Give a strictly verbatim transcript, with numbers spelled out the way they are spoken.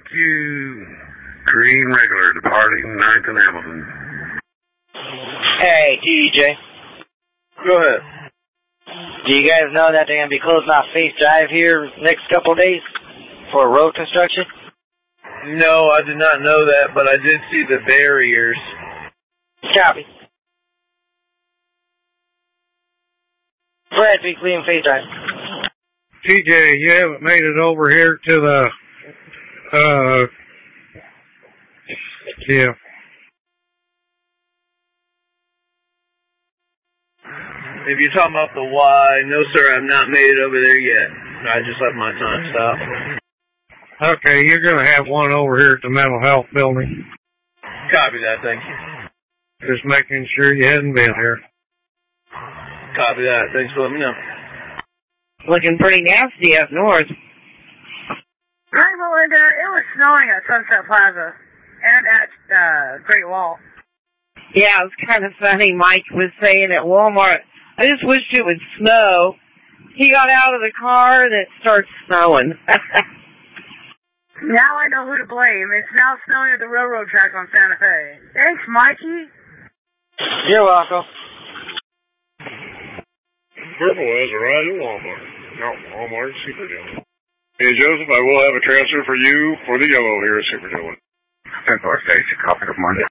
you. Green regular departing ninth and Hamilton. Hey, T J. Go ahead. Do you guys know that they're going to be closing off Face Drive here next couple of days for road construction? No, I did not know that, but I did see the barriers. Copy. Brad, be clean Face Drive. T J, you haven't made it over here to the, uh, yeah. If you're talking about the Y, no sir, I've not made it over there yet. I just left my time stop. Okay, you're going to have one over here at the mental health building. Copy that, thank you. Just making sure you hadn't been here. Copy that, thanks for letting me know. Looking pretty nasty up north. Hi, Melinda. It was snowing at Sunset Plaza and at uh, Great Wall. Yeah, it was kind of funny. Mike was saying at Walmart, I just wished it would snow. He got out of the car and it starts snowing. Now I know who to blame. It's now snowing at the railroad track on Santa Fe. Thanks, Mikey. You're welcome. Purple has arrived at Walmart. No, Walmart Super Dealer. Hey, Joseph, I will have a transfer for you for the yellow here at Super Dealer. ten four station, copy of Monday.